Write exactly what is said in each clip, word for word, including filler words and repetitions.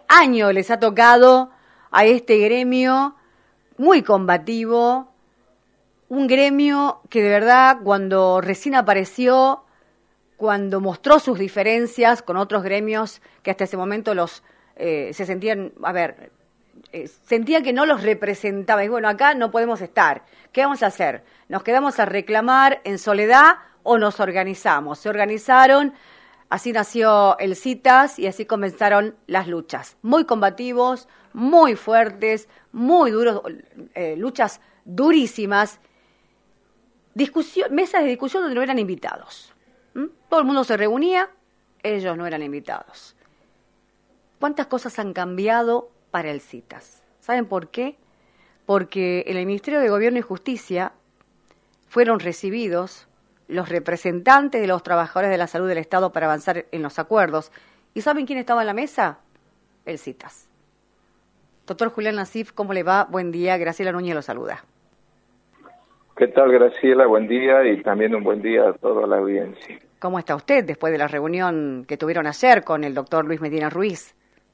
año les ha tocado a este gremio muy combativo, un gremio que de verdad cuando recién apareció, cuando mostró sus diferencias con otros gremios que hasta ese momento los eh, se sentían, a ver, eh, sentían que no los representaba. Y bueno, acá no podemos estar. ¿Qué vamos a hacer? ¿Nos quedamos a reclamar en soledad o nos organizamos? Se organizaron, así nació el CITAS y así comenzaron las luchas. Muy combativos, muy fuertes, muy duros, eh, luchas durísimas. Discusión, mesas de discusión donde no eran invitados. ¿Mm? Todo el mundo se reunía, ellos no eran invitados. ¿Cuántas cosas han cambiado para el CITAS? ¿Saben por qué? Porque en el Ministerio de Gobierno y Justicia fueron recibidos los representantes de los trabajadores de la salud del Estado para avanzar en los acuerdos. ¿Y saben quién estaba en la mesa? El CITAS. Doctor Julián Nasif, ¿cómo le va? Buen día, Graciela Núñez lo saluda. ¿Qué tal, Graciela? Buen día y también un buen día a toda la audiencia. ¿Cómo está usted después de la reunión que tuvieron ayer con el doctor Luis Medina Ruiz?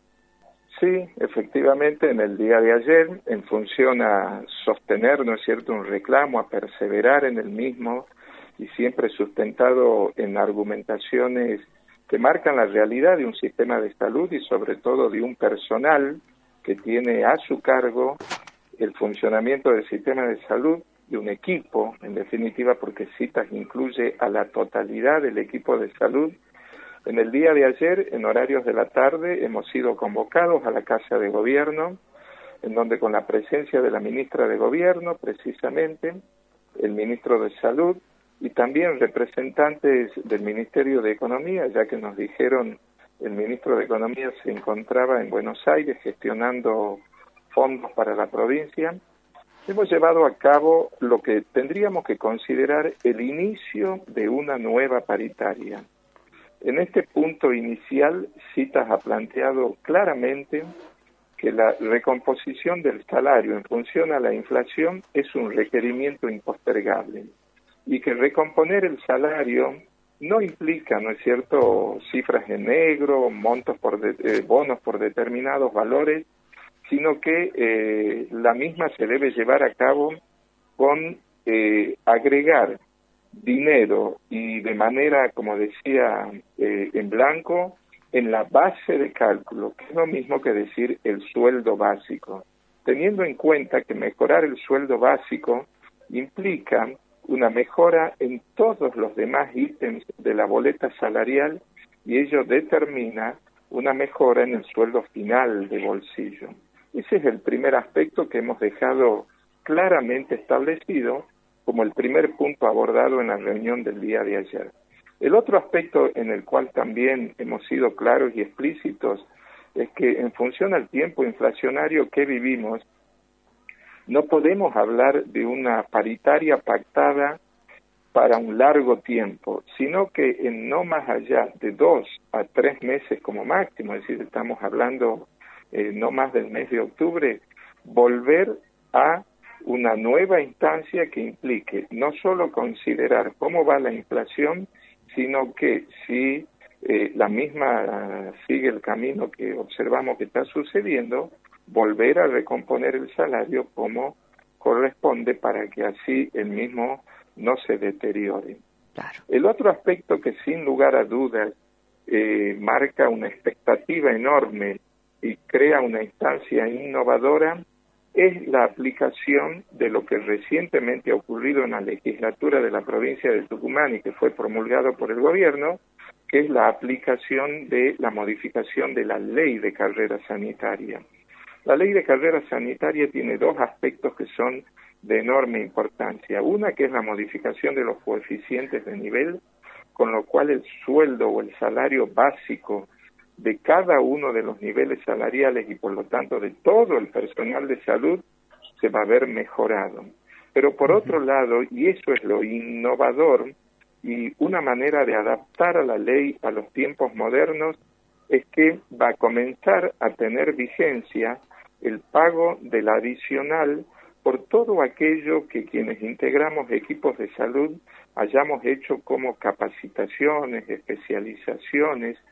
Sí, efectivamente, en el día de ayer, en función a sostener, ¿no es cierto?, un reclamo, a perseverar en el mismo y siempre sustentado en argumentaciones que marcan la realidad de un sistema de salud y sobre todo de un personal que tiene a su cargo el funcionamiento del sistema de salud, de un equipo, en definitiva, porque CITAS incluye a la totalidad del equipo de salud. En el día de ayer, en horarios de la tarde, hemos sido convocados a la Casa de Gobierno, en donde con la presencia de la ministra de Gobierno, precisamente, el ministro de Salud, y también representantes del Ministerio de Economía, ya que nos dijeron el ministro de Economía se encontraba en Buenos Aires gestionando fondos para la provincia. Hemos llevado a cabo lo que tendríamos que considerar el inicio de una nueva paritaria. En este punto inicial, CITAS ha planteado claramente que la recomposición del salario en función a la inflación es un requerimiento impostergable y que recomponer el salario no implica, ¿no es cierto?, cifras en negro, montos por de, eh, bonos por determinados valores, sino que eh, la misma se debe llevar a cabo con eh, agregar dinero y de manera, como decía, eh, en blanco, en la base de cálculo, que es lo mismo que decir el sueldo básico, teniendo en cuenta que mejorar el sueldo básico implica una mejora en todos los demás ítems de la boleta salarial y ello determina una mejora en el sueldo final de bolsillo. Ese es el primer aspecto que hemos dejado claramente establecido como el primer punto abordado en la reunión del día de ayer. El otro aspecto en el cual también hemos sido claros y explícitos es que en función al tiempo inflacionario que vivimos, no podemos hablar de una paritaria pactada para un largo tiempo, sino que en no más allá de dos a tres meses como máximo, es decir, estamos hablando eh, no más del mes de octubre, volver a una nueva instancia que implique no solo considerar cómo va la inflación, sino que si eh, la misma uh, sigue el camino que observamos que está sucediendo, volver a recomponer el salario como corresponde para que así el mismo no se deteriore. Claro. El otro aspecto que sin lugar a dudas eh, marca una expectativa enorme y crea una instancia innovadora es la aplicación de lo que recientemente ha ocurrido en la legislatura de la provincia de Tucumán y que fue promulgado por el gobierno, que es la aplicación de la modificación de la ley de carrera sanitaria. La ley de carrera sanitaria tiene dos aspectos que son de enorme importancia. Una que es la modificación de los coeficientes de nivel, con lo cual el sueldo o el salario básico de cada uno de los niveles salariales y por lo tanto de todo el personal de salud se va a ver mejorado. Pero por otro lado, y eso es lo innovador y una manera de adaptar a la ley a los tiempos modernos, es que va a comenzar a tener vigencia el pago del adicional por todo aquello que quienes integramos equipos de salud hayamos hecho como capacitaciones, especializaciones,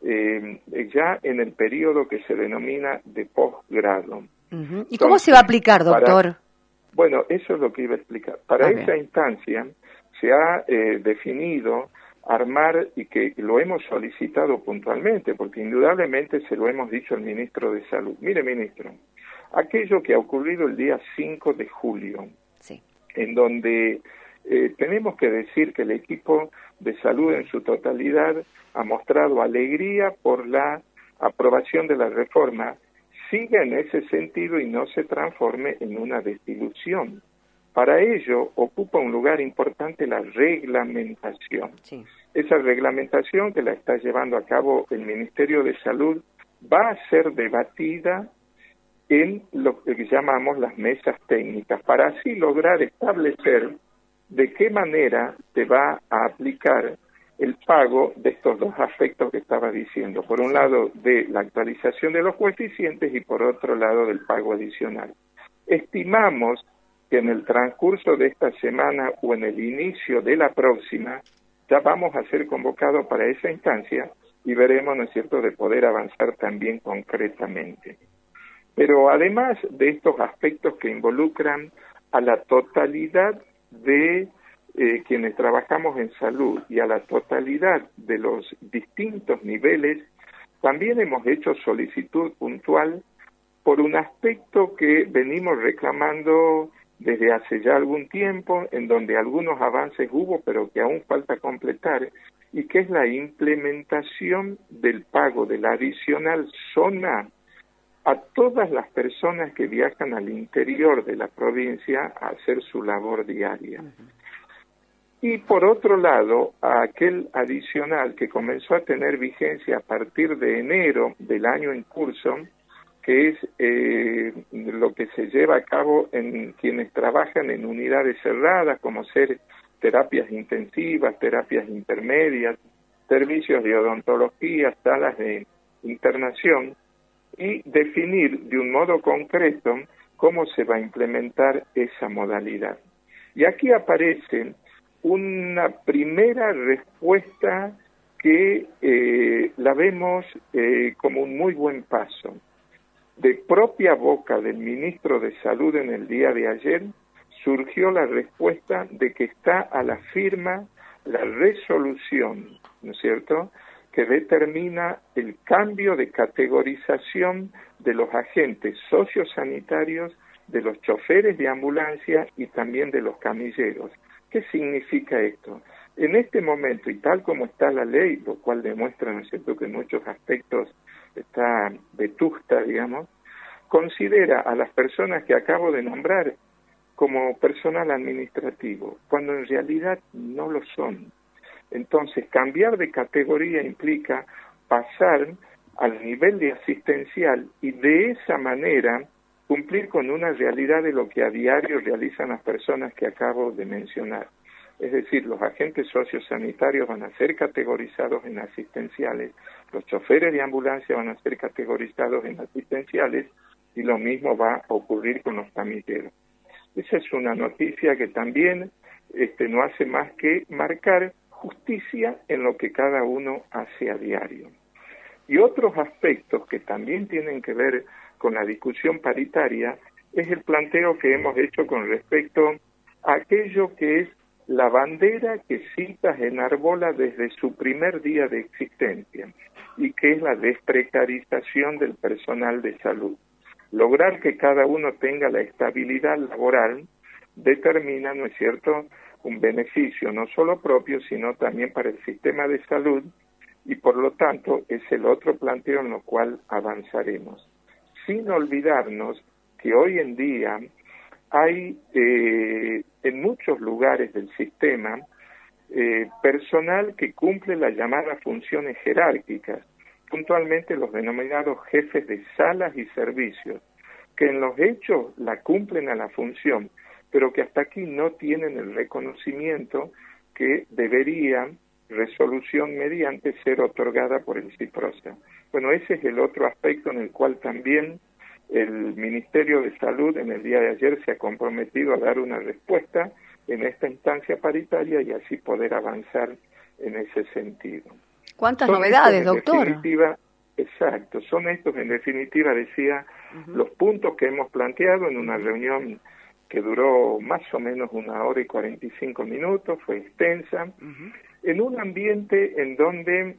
eh, ya en el periodo que se denomina de posgrado. Uh-huh. ¿Y Entonces, cómo se va a aplicar, doctor? Para, bueno, eso es lo que iba a explicar. Para okay. esa instancia se ha eh, definido armar, y que lo hemos solicitado puntualmente, porque indudablemente se lo hemos dicho al ministro de Salud. Mire, ministro, aquello que ha ocurrido el día cinco de julio, sí. en donde eh, tenemos que decir que el equipo de salud en su totalidad ha mostrado alegría por la aprobación de la reforma, siga en ese sentido y no se transforme en una desilusión. Para ello ocupa un lugar importante la reglamentación. Sí. Esa reglamentación que la está llevando a cabo el Ministerio de Salud va a ser debatida en lo que llamamos las mesas técnicas, para así lograr establecer de qué manera se va a aplicar el pago de estos dos aspectos que estaba diciendo. Por un lado, de la actualización de los coeficientes y por otro lado, del pago adicional. Estimamos que en el transcurso de esta semana o en el inicio de la próxima ya vamos a ser convocados para esa instancia y veremos, ¿no es cierto?, de poder avanzar también concretamente. Pero además de estos aspectos que involucran a la totalidad de eh, quienes trabajamos en salud y a la totalidad de los distintos niveles, también hemos hecho solicitud puntual por un aspecto que venimos reclamando desde hace ya algún tiempo, en donde algunos avances hubo, pero que aún falta completar, y que es la implementación del pago de la adicional zona a todas las personas que viajan al interior de la provincia a hacer su labor diaria. Uh-huh. Y por otro lado, a aquel adicional que comenzó a tener vigencia a partir de enero del año en curso, que es eh, lo que se lleva a cabo en quienes trabajan en unidades cerradas, como ser terapias intensivas, terapias intermedias, servicios de odontología, salas de internación, y definir de un modo concreto cómo se va a implementar esa modalidad. Y aquí aparece una primera respuesta que eh, la vemos eh, como un muy buen paso. De propia boca del ministro de Salud en el día de ayer, surgió la respuesta de que está a la firma la resolución, ¿no es cierto?, que determina el cambio de categorización de los agentes sociosanitarios, de los choferes de ambulancia y también de los camilleros. ¿Qué significa esto? En este momento, y tal como está la ley, lo cual demuestra, ¿no es cierto?, que en muchos aspectos está vetusta, digamos, considera a las personas que acabo de nombrar como personal administrativo, cuando en realidad no lo son. Entonces, cambiar de categoría implica pasar al nivel de asistencial y de esa manera cumplir con una realidad de lo que a diario realizan las personas que acabo de mencionar. Es decir, los agentes sociosanitarios van a ser categorizados en asistenciales, los choferes de ambulancia van a ser categorizados en asistenciales y lo mismo va a ocurrir con los camilleros. Esa es una noticia que también este, no hace más que marcar justicia en lo que cada uno hace a diario. Y otros aspectos que también tienen que ver con la discusión paritaria es el planteo que hemos hecho con respecto a aquello que es la bandera que CITAS enarbola desde su primer día de existencia y que es la desprecarización del personal de salud. Lograr que cada uno tenga la estabilidad laboral determina, ¿no es cierto?, un beneficio no solo propio, sino también para el sistema de salud y por lo tanto es el otro planteo en lo cual avanzaremos. Sin olvidarnos que hoy en día hay eh, en muchos lugares del sistema eh, personal que cumple las llamadas funciones jerárquicas, puntualmente los denominados jefes de salas y servicios, que en los hechos la cumplen a la función, pero que hasta aquí no tienen el reconocimiento que debería, resolución mediante, ser otorgada por el CIPROSA. Bueno, ese es el otro aspecto en el cual también el Ministerio de Salud en el día de ayer se ha comprometido a dar una respuesta en esta instancia paritaria y así poder avanzar en ese sentido. ¿Cuántas son novedades, estos, doctor? Definitiva, exacto, son estos, en definitiva, decía, uh-huh. los puntos que hemos planteado en una reunión que duró más o menos una hora y cuarenta y cinco minutos, fue extensa, uh-huh. en un ambiente en donde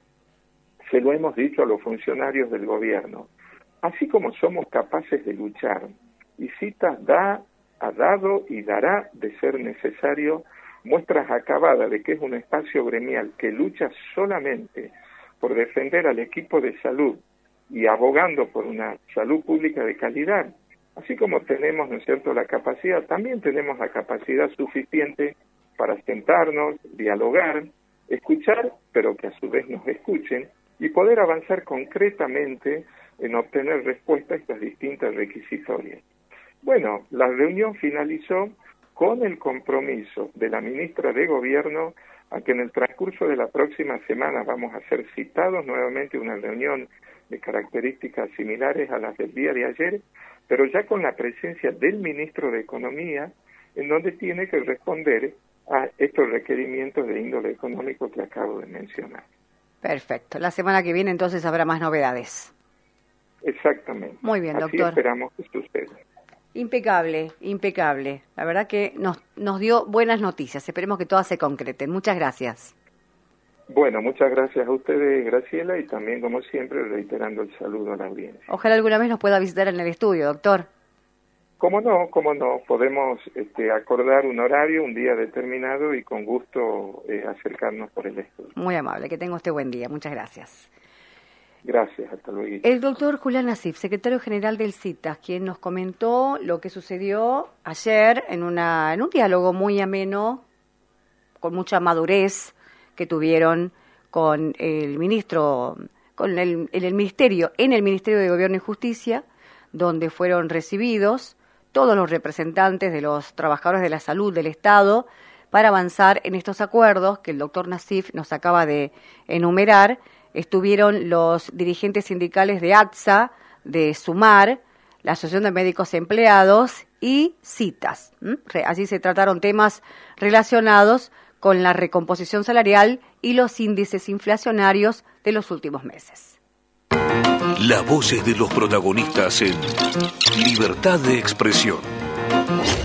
se lo hemos dicho a los funcionarios del gobierno, así como somos capaces de luchar, y Citas da, ha dado y dará, de ser necesario, muestras acabadas de que es un espacio gremial que lucha solamente por defender al equipo de salud y abogando por una salud pública de calidad, así como tenemos, ¿no es cierto?, la capacidad, también tenemos la capacidad suficiente para sentarnos, dialogar, escuchar, pero que a su vez nos escuchen, y poder avanzar concretamente en obtener respuesta a estas distintas requisitorias. Bueno, la reunión finalizó con el compromiso de la ministra de Gobierno a que en el transcurso de la próxima semana vamos a ser citados nuevamente a una reunión de características similares a las del día de ayer, pero ya con la presencia del ministro de Economía, en donde tiene que responder a estos requerimientos de índole económico que acabo de mencionar. Perfecto. La semana que viene entonces habrá más novedades. Exactamente. Muy bien, Así doctor. Esperamos que suceda. Impecable, impecable. La verdad que nos, nos dio buenas noticias. Esperemos que todas se concreten. Muchas gracias. Bueno, muchas gracias a ustedes, Graciela, y también, como siempre, reiterando el saludo a la audiencia. Ojalá alguna vez nos pueda visitar en el estudio, doctor. Cómo no, cómo no. Podemos este, acordar un horario, un día determinado y con gusto eh, acercarnos por el estudio. Muy amable. Que tenga usted buen día. Muchas gracias. Gracias, hasta luego. El doctor Julián Nassif, secretario general del CITAS, quien nos comentó lo que sucedió ayer en, una, en un diálogo muy ameno, con mucha madurez, que tuvieron con el ministro, con el, en el ministerio, en el Ministerio de Gobierno y Justicia, donde fueron recibidos todos los representantes de los trabajadores de la salud del Estado para avanzar en estos acuerdos que el doctor Nassif nos acaba de enumerar. Estuvieron los dirigentes sindicales de ATSA, de SUMAR, la Asociación de Médicos Empleados y CITAS. ¿Mm? Allí se trataron temas relacionados con la recomposición salarial y los índices inflacionarios de los últimos meses. Las voces de los protagonistas en Libertad de Expresión.